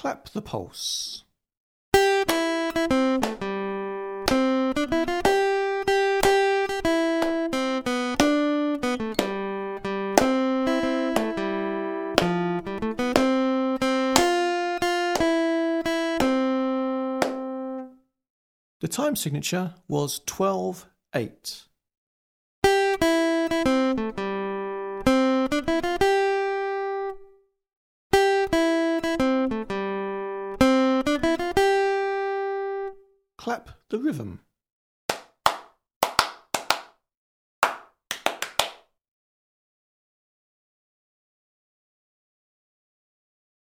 Clap the pulse. The time signature was 12:08. Clap the rhythm.